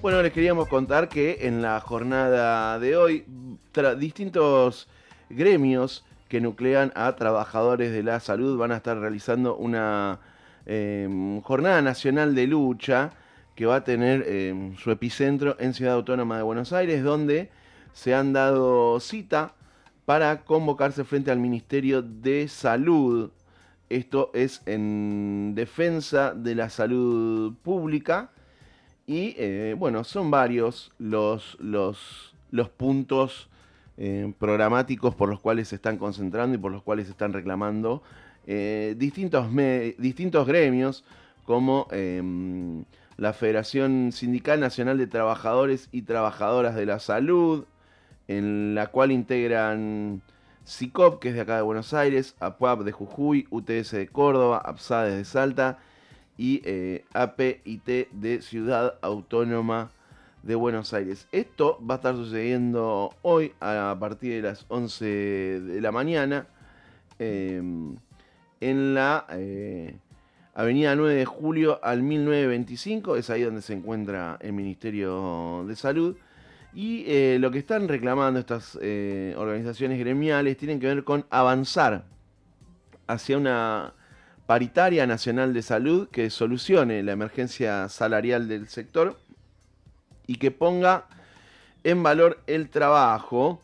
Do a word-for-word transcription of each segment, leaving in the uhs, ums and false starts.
Bueno, les queríamos contar que en la jornada de hoy, tra- distintos gremios que nuclean a trabajadores de la salud van a estar realizando una eh, jornada nacional de lucha que va a tener eh, su epicentro en Ciudad Autónoma de Buenos Aires, donde se han dado cita para convocarse frente al Ministerio de Salud. Esto es en defensa de la salud pública y eh, bueno, son varios los, los, los puntos eh, programáticos por los cuales se están concentrando y por los cuales se están reclamando eh, distintos, me- distintos gremios como eh, la Federación Sindical Nacional de Trabajadores y Trabajadoras de la Salud, en la cual integran SICOP, que es de acá de Buenos Aires, APUAP de Jujuy, U T S de Córdoba, APSADES de Salta y eh, A P I T de Ciudad Autónoma de Buenos Aires. Esto va a estar sucediendo hoy a partir de las once de la mañana eh, en la eh, Avenida nueve de Julio al mil novecientos veinticinco, es ahí donde se encuentra el Ministerio de Salud. Y eh, lo que están reclamando estas eh, organizaciones gremiales tienen que ver con avanzar hacia una paritaria nacional de salud que solucione la emergencia salarial del sector y que ponga en valor el trabajo.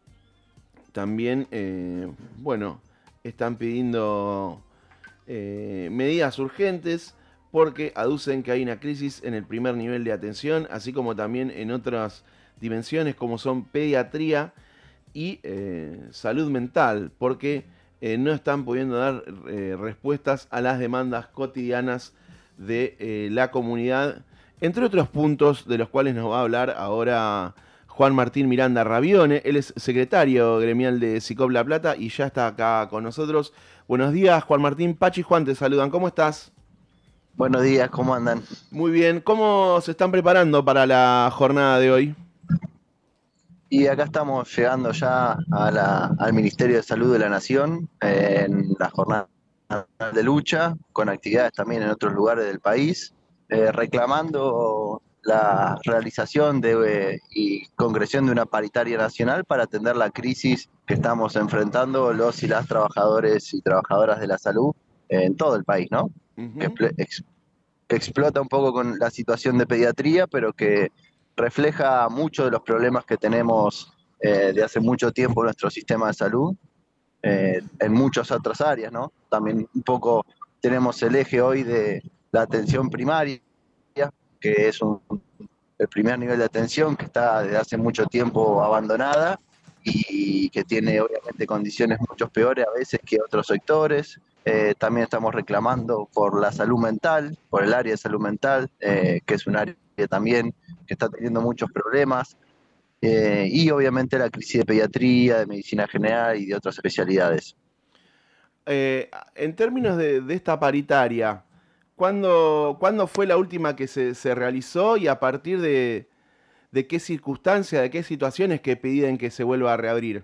También, eh, bueno, están pidiendo eh, medidas urgentes porque aducen que hay una crisis en el primer nivel de atención, así como también en otras dimensiones como son pediatría y eh, salud mental, porque eh, no están pudiendo dar eh, respuestas a las demandas cotidianas de eh, la comunidad, entre otros puntos de los cuales nos va a hablar ahora Juan Martín Miranda Ravione. Él es secretario gremial de SICOP La Plata y ya está acá con nosotros. Buenos días, Juan Martín. Pachi y Juan te saludan. ¿Cómo estás? Buenos días, ¿cómo andan? Muy bien. ¿Cómo se están preparando para la jornada de hoy? Y acá estamos llegando ya a la- al Ministerio de Salud de la Nación eh, en la jornada de lucha, con actividades también en otros lugares del país, eh, reclamando la realización de, eh, y concreción de una paritaria nacional para atender la crisis que estamos enfrentando los y las trabajadores y trabajadoras de la salud en todo el país, ¿no? Que Ujú. expl- ex- que explota un poco con la situación de pediatría, pero que refleja muchos de los problemas que tenemos eh, de hace mucho tiempo en nuestro sistema de salud, eh, en muchas otras áreas, ¿no? También un poco tenemos el eje hoy de la atención primaria, que es un, el primer nivel de atención que está desde hace mucho tiempo abandonada y que tiene obviamente condiciones mucho peores a veces que otros sectores. Eh, también estamos reclamando por la salud mental, por el área de salud mental, eh, que es un área también que está teniendo muchos problemas, eh, y obviamente la crisis de pediatría, de medicina general y de otras especialidades. Eh, en términos de, de esta paritaria, ¿cuándo, cuándo fue la última que se, se realizó y a partir de, de qué circunstancias, de qué situaciones que piden que se vuelva a reabrir?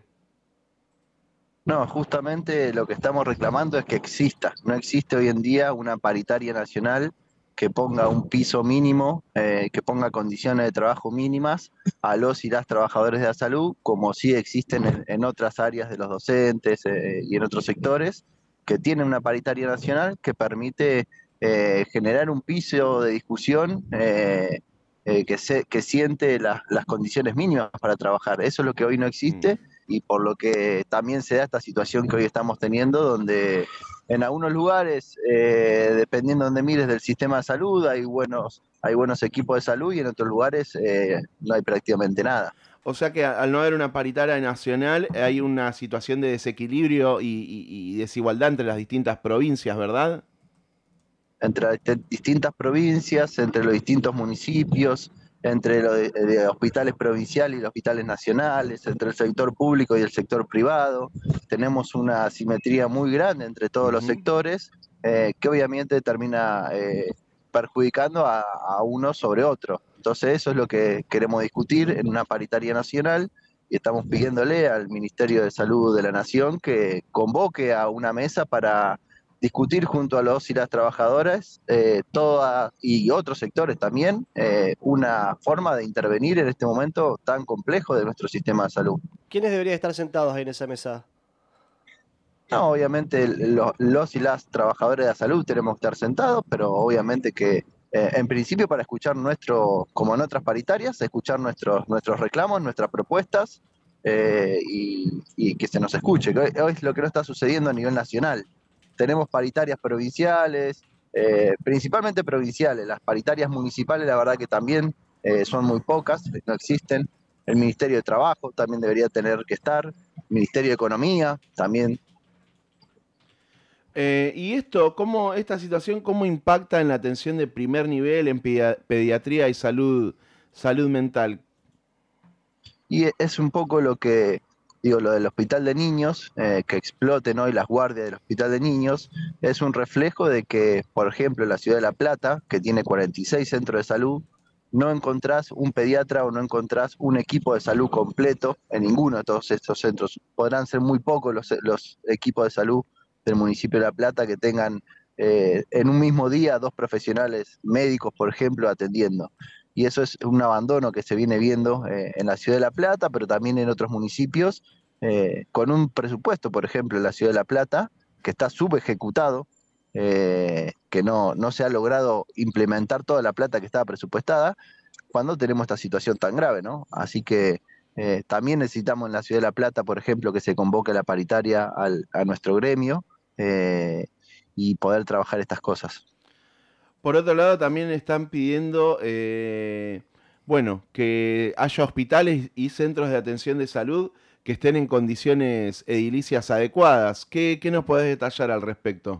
No, justamente lo que estamos reclamando es que exista. No existe hoy en día una paritaria nacional que ponga un piso mínimo, eh, que ponga condiciones de trabajo mínimas a los y las trabajadores de la salud, como sí existen en, en otras áreas de los docentes eh, y en otros sectores, que tienen una paritaria nacional que permite eh, generar un piso de discusión eh, eh, que, se, que siente las, las condiciones mínimas para trabajar. Eso es lo que hoy no Mm. existe y por lo que también se da esta situación que hoy estamos teniendo, donde en algunos lugares, eh, dependiendo de donde mires del sistema de salud, hay buenos, hay buenos equipos de salud y en otros lugares eh, no hay prácticamente nada. O sea que al no haber una paritaria nacional hay una situación de desequilibrio y, y- y desigualdad entre las distintas provincias, ¿verdad? Entre las distintas provincias, entre los distintos municipios, entre los de, de hospitales provinciales y los hospitales nacionales, entre el sector público y el sector privado. Tenemos una asimetría muy grande entre todos los Ujú. sectores, eh, que obviamente termina eh, perjudicando a, a uno sobre otro. Entonces eso es lo que queremos discutir en una paritaria nacional y estamos pidiéndole al Ministerio de Salud de la Nación que convoque a una mesa para discutir junto a los y las trabajadoras eh, toda, y otros sectores también, eh, una forma de intervenir en este momento tan complejo de nuestro sistema de salud. ¿Quiénes deberían estar sentados ahí en esa mesa? No, obviamente lo- los y las trabajadores de la salud tenemos que estar sentados, pero obviamente que eh, en principio para escuchar nuestro, como en otras paritarias, escuchar nuestros, nuestros reclamos, nuestras propuestas eh, y, y que se nos escuche, que hoy, hoy es lo que no está sucediendo a nivel nacional. Tenemos paritarias provinciales, eh, principalmente provinciales, las paritarias municipales la verdad que también eh, son muy pocas, no existen. El Ministerio de Trabajo también debería tener que estar, el Ministerio de Economía también. Eh, y esto, ¿cómo, esta situación, cómo impacta en la atención de primer nivel en pedia- pediatría y salud, salud mental? Y es un poco lo que, digo, lo del hospital de niños, eh, que exploten hoy las guardias del hospital de niños, es un reflejo de que, por ejemplo, en la ciudad de La Plata, que tiene cuarenta y seis centros de salud, no encontrás un pediatra o no encontrás un equipo de salud completo en ninguno de todos estos centros. Podrán ser muy pocos los, los equipos de salud del municipio de La Plata que tengan eh, en un mismo día dos profesionales médicos, por ejemplo, atendiendo. Y eso es un abandono que se viene viendo eh, en la ciudad de La Plata, pero también en otros municipios, eh, con un presupuesto, por ejemplo, en la ciudad de La Plata, que está subejecutado, eh, que no, no se ha logrado implementar toda la plata que estaba presupuestada, cuando tenemos esta situación tan grave, ¿no? Así que eh, también necesitamos en la ciudad de La Plata, por ejemplo, que se convoque la paritaria al, a nuestro gremio eh, y poder trabajar estas cosas. Por otro lado, también están pidiendo, eh, bueno, que haya hospitales y centros de atención de salud que estén en condiciones edilicias adecuadas. ¿Qué, qué nos podés detallar al respecto?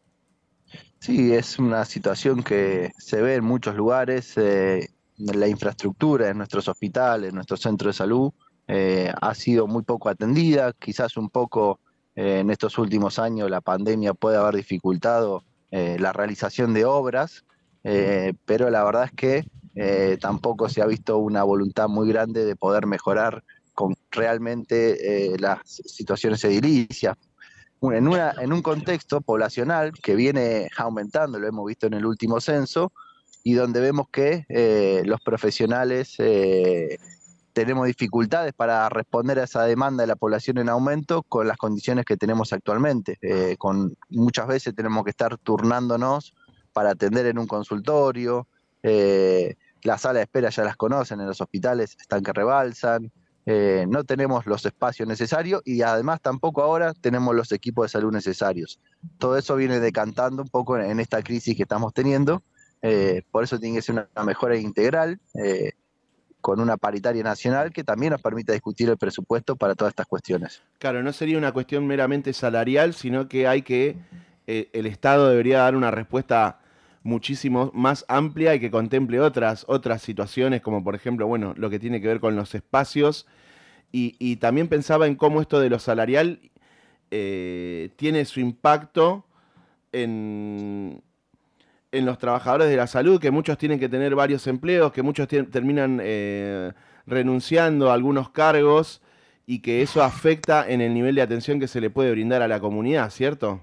Sí, es una situación que se ve en muchos lugares. Eh, la infraestructura en nuestros hospitales, en nuestros centros de salud, eh, ha sido muy poco atendida. Quizás un poco eh, en estos últimos años la pandemia puede haber dificultado eh, la realización de obras, eh, pero la verdad es que eh, tampoco se ha visto una voluntad muy grande de poder mejorar con realmente eh, las situaciones edilicias en, una, en un contexto poblacional que viene aumentando, lo hemos visto en el último censo, y donde vemos que eh, los profesionales eh, tenemos dificultades para responder a esa demanda de la población en aumento con las condiciones que tenemos actualmente. Eh, con, muchas veces tenemos que estar turnándonos para atender en un consultorio, eh, las salas de espera ya las conocen en los hospitales, están que rebalsan, eh, no tenemos los espacios necesarios y además tampoco ahora tenemos los equipos de salud necesarios. Todo eso viene decantando un poco en, en esta crisis que estamos teniendo, eh, por eso tiene que ser una, una mejora integral, eh, con una paritaria nacional que también nos permita discutir el presupuesto para todas estas cuestiones. Claro, no sería una cuestión meramente salarial, sino que hay que, eh, el Estado debería dar una respuesta muchísimo más amplia y que contemple otras, otras situaciones, como por ejemplo, bueno, lo que tiene que ver con los espacios. Y, y también pensaba en cómo esto de lo salarial eh, tiene su impacto en, en los trabajadores de la salud, que muchos tienen que tener varios empleos, que muchos tien- terminan eh, renunciando a algunos cargos y que eso afecta en el nivel de atención que se le puede brindar a la comunidad, ¿cierto?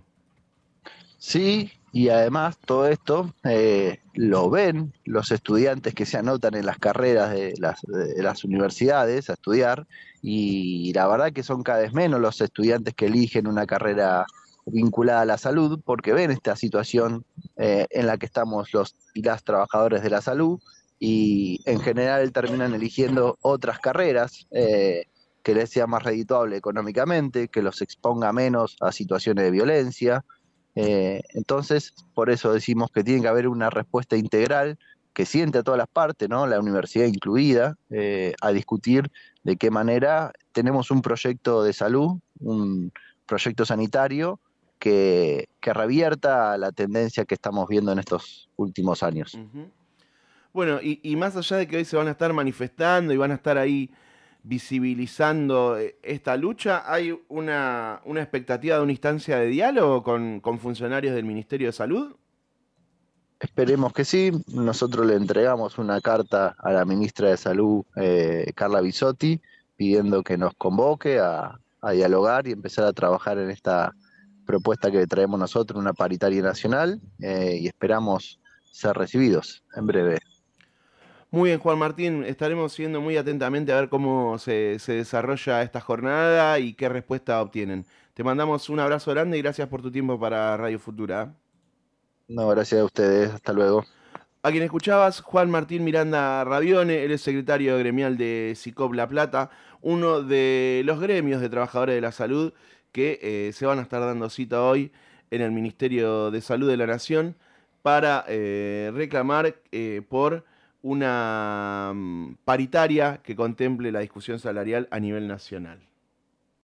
Sí, y además todo esto eh, lo ven los estudiantes que se anotan en las carreras de las, de las universidades a estudiar, y la verdad que son cada vez menos los estudiantes que eligen una carrera vinculada a la salud porque ven esta situación eh, en la que estamos los y las trabajadores de la salud, y en general terminan eligiendo otras carreras eh, que les sea más redituable económicamente, que los exponga menos a situaciones de violencia. Eh, entonces, por eso decimos que tiene que haber una respuesta integral que siente a todas las partes, ¿no? La universidad incluida, eh, a discutir de qué manera tenemos un proyecto de salud, un proyecto sanitario que, que revierta la tendencia que estamos viendo en estos últimos años. Ujú. Bueno, y, y más allá de que hoy se van a estar manifestando y van a estar ahí visibilizando eh, esta lucha, ¿hay una, una expectativa de una instancia de diálogo con, con funcionarios del Ministerio de Salud? Esperemos que sí. Nosotros le entregamos una carta a la ministra de Salud, eh, Carla Bisotti, pidiendo que nos convoque a, a dialogar y empezar a trabajar en esta propuesta que traemos nosotros, una paritaria nacional, eh, y esperamos ser recibidos en breve. Muy bien, Juan Martín, estaremos siguiendo muy atentamente a ver cómo se, se desarrolla esta jornada y qué respuesta obtienen. Te mandamos un abrazo grande y gracias por tu tiempo para Radio Futura. No, gracias a ustedes, hasta luego. A quien escuchabas, Juan Martín Miranda Ravione, él es secretario gremial de SICOP La Plata, uno de los gremios de trabajadores de la salud que eh, se van a estar dando cita hoy en el Ministerio de Salud de la Nación para eh, reclamar eh, por una mm, paritaria que contemple la discusión salarial a nivel nacional.